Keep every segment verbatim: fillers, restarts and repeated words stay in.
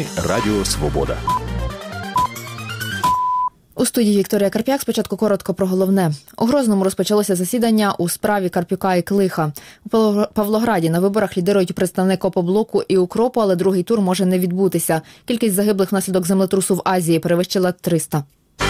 ефірі Радіо Свобода. У студії Вікторія Карп'як. Спочатку коротко про головне. У Грозному розпочалося засідання у справі Карп'юка і Клиха. У Павлограді на виборах лідирують представник Опоблоку і Укропу, але другий тур може не відбутися. Кількість загиблих внаслідок землетрусу в Азії перевищила триста.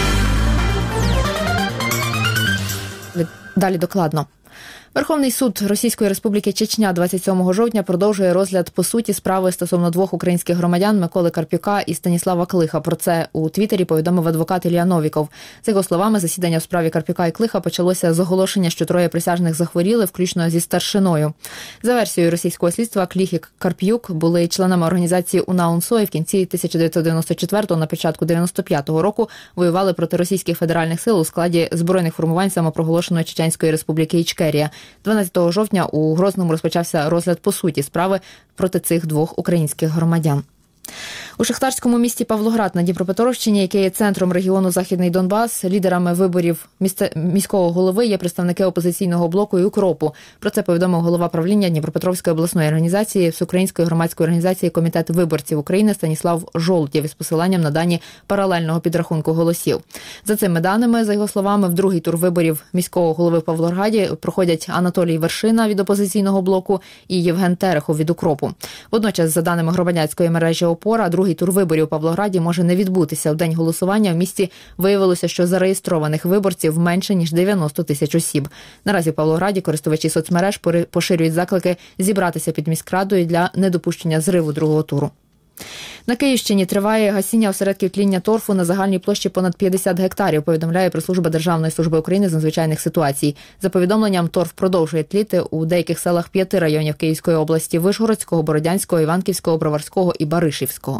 Далі докладно. Верховний суд Російської Республіки Чечня двадцять сьомого жовтня продовжує розгляд по суті справи стосовно двох українських громадян Миколи Карп'юка і Станіслава Клиха. Про це у Твіттері повідомив адвокат Ілля Новіков. За його словами, засідання в справі Карп'юка і Клиха почалося з оголошення, що троє присяжних захворіли, включно зі старшиною. За версією російського слідства, Кліх і Карп'юк були членами організації УНА-УНСО і в кінці тисяча дев'ятсот дев'яносто четвертого, на початку дев'яносто п'ятого року воювали проти російських федеральних сил у складі збройних формувань самопроголошеної Чеченської Республіки Ічкерія. дванадцятого жовтня у Грозному розпочався розгляд по суті справи проти цих двох українських громадян. У шахтарському місті Павлоград на Дніпропетровщині, яке є центром регіону Західний Донбас, лідерами виборів місце... міського голови є представники опозиційного блоку і Укропу. Про це повідомив голова правління Дніпропетровської обласної організації Всеукраїнської громадської організації Комітет виборців України Станіслав Жолудєв із посиланням на дані паралельного підрахунку голосів. За цими даними, за його словами, в другий тур виборів міського голови в Павлограді проходять Анатолій Вершина від опозиційного блоку і Євген Терехов від Укропу. Водночас, за даними громадянської мережі «Опора», другий тур виборів у Павлограді може не відбутися. У день голосування в місті виявилося, що зареєстрованих виборців менше, ніж дев'яносто тисяч осіб. Наразі в Павлограді користувачі соцмереж поширюють заклики зібратися під міськрадою для недопущення зриву другого туру. На Київщині триває гасіння осередків тління торфу на загальній площі понад п'ятдесят гектарів, повідомляє прес-служба Державної служби України з надзвичайних ситуацій. За повідомленням, торф продовжує тліти у деяких селах п'яти районів Київської області – Вишгородського, Бородянського, Іванківського, Броварського і Баришівського.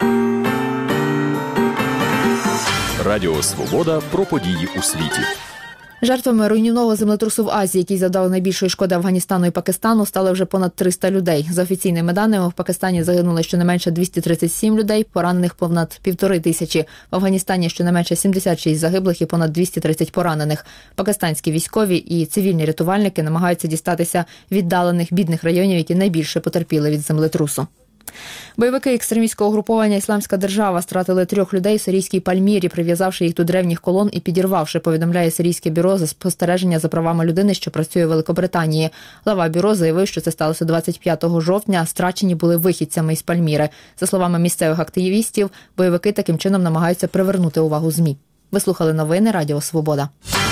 Радіо Свобода про події у світі. Жертвами руйнівного землетрусу в Азії, який завдав найбільшої шкоди Афганістану і Пакистану, стали вже понад триста людей. За офіційними даними, в Пакистані загинули щонайменше двісті тридцять сім людей, поранених понад півтори тисячі. В Афганістані щонайменше сімдесят шість загиблих і понад двісті тридцять поранених. Пакистанські військові і цивільні рятувальники намагаються дістатися віддалених бідних районів, які найбільше потерпіли від землетрусу. Бойовики екстремістського угруповання «Ісламська держава» стратили трьох людей у сирійській Пальмірі, прив'язавши їх до древніх колон і підірвавши, повідомляє Сирійське бюро за спостереження за правами людини, що працює у Великобританії. Глава бюро заявив, що це сталося двадцять п'ятого жовтня, а страчені були вихідцями із Пальміри. За словами місцевих активістів, бойовики таким чином намагаються привернути увагу ЗМІ. Ви слухали новини Радіо Свобода.